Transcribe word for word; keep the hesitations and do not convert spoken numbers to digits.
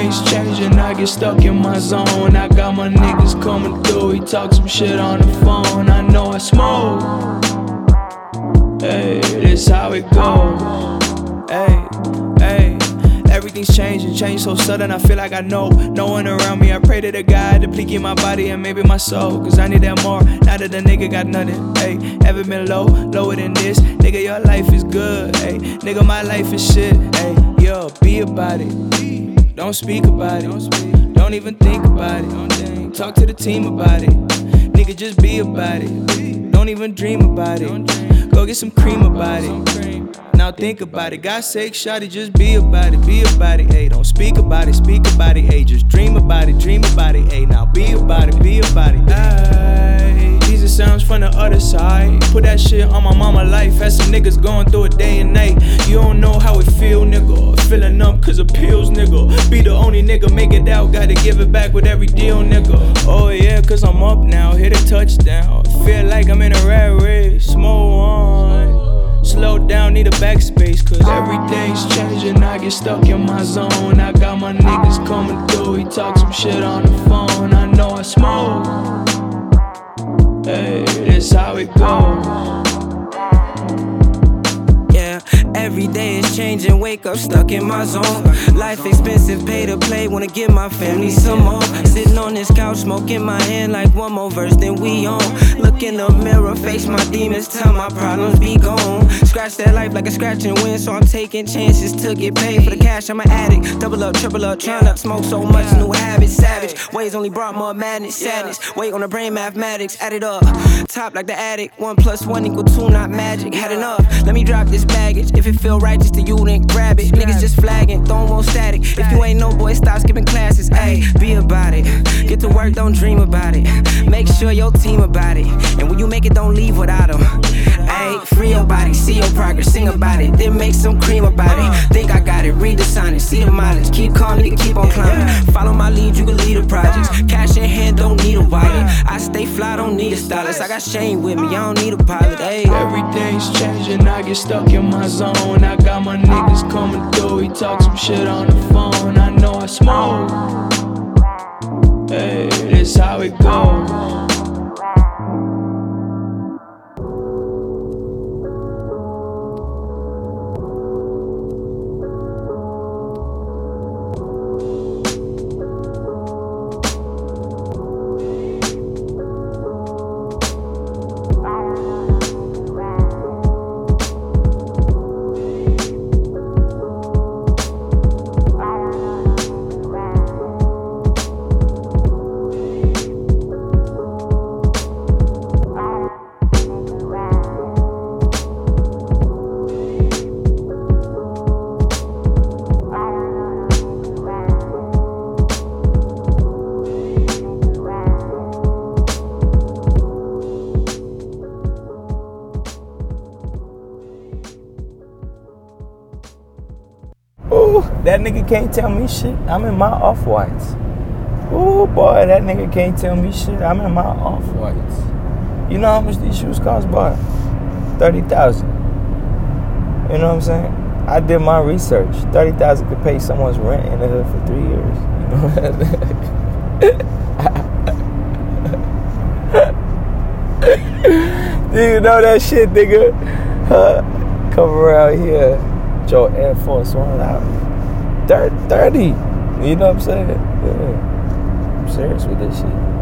Everything's changing, I get stuck in my zone. I got my niggas coming through, he talk some shit on the phone. I know I smoke, hey, this how it goes. Hey, hey, everything's changing, change so sudden, I feel like I know. No one around me, I pray to the God to please get my body and maybe my soul. Cause I need that more, now that the nigga got nothing. Hey, ever been low, lower than this? Nigga, your life is good, hey. Nigga, my life is shit, hey. Yo, be about it, don't speak about it. Don't even think about it, talk to the team about it. Nigga, just be about it, don't even dream about it. Go get some cream about it. Now think about it, God's sake, shawty, just be about it, be about it, ayy. Don't speak about it, speak about it, ayy. Just dream about it, dream about it, ayy. Now be about it, be about it, ayy. Jesus sounds from the other side. Put that shit on my mama life. Had some niggas going through it day and night. You don't know how it feel, nigga. Feeling up cause of pills, nigga. Be the only nigga, make it out. Gotta give it back with every deal, nigga. Oh yeah, cause I'm up now, hit a touchdown. Feel like I'm in a rat race, smoke on. Slow down, need a backspace, cause everything's changing, I get stuck in my zone. I got my niggas coming through, he talk some shit on the phone. I know I smoke, hey, this how it goes. Yeah, every day is changing, wake up stuck in my zone. Life expensive, pay to play, wanna give my family some more. Sitting on this couch, smoking my hand like one more verse, then we on. Look in the mirror, face my demons, tell my problems be gone. Scratch that life like a scratch and win, so I'm taking chances to get paid for the cash. I'm an addict, double up, triple up, trying not to smoke so much, new habits, savage. Ways only brought more madness, sadness. Wait on the brain mathematics, add it up. Top like the addict, one plus one equal two, not magic. Had enough, let me drop this baggage. If it feel righteous to you, then grab it. Niggas just flagging, throwing more static. If you ain't no boy, stop skipping classes. Ayy, be about it. Get to work, don't dream about it. Make sure your team about it. And when you make it, don't leave without them. Ayy, free your body, see your progress, sing about it. Then make some cream about it. Think I got it, read the sign see the mileage. Keep calm, nigga, keep on climbing. Follow my lead, you can lead the projects. Cash in hand, don't need a wallet. I stay fly, don't need a stylist. I got Shane with me, I don't need a pilot. Ayy, everything's changing, I get stuck in my zone. I got my niggas coming through, he talk some shit on the phone. I know I smoke, hey, this how it goes. Ooh, that nigga can't tell me shit. I'm in my off-whites. Ooh, boy, that nigga can't tell me shit. I'm in my off-whites. You know how much these shoes cost, boy? thirty thousand. You know what I'm saying? I did my research. thirty thousand could pay someone's rent in the hood for three years. You know what I'm saying? Do you know that shit, nigga? Huh? Come around here. Joe Air Force One out. thirty. You know what I'm saying? Yeah. I'm serious with this shit.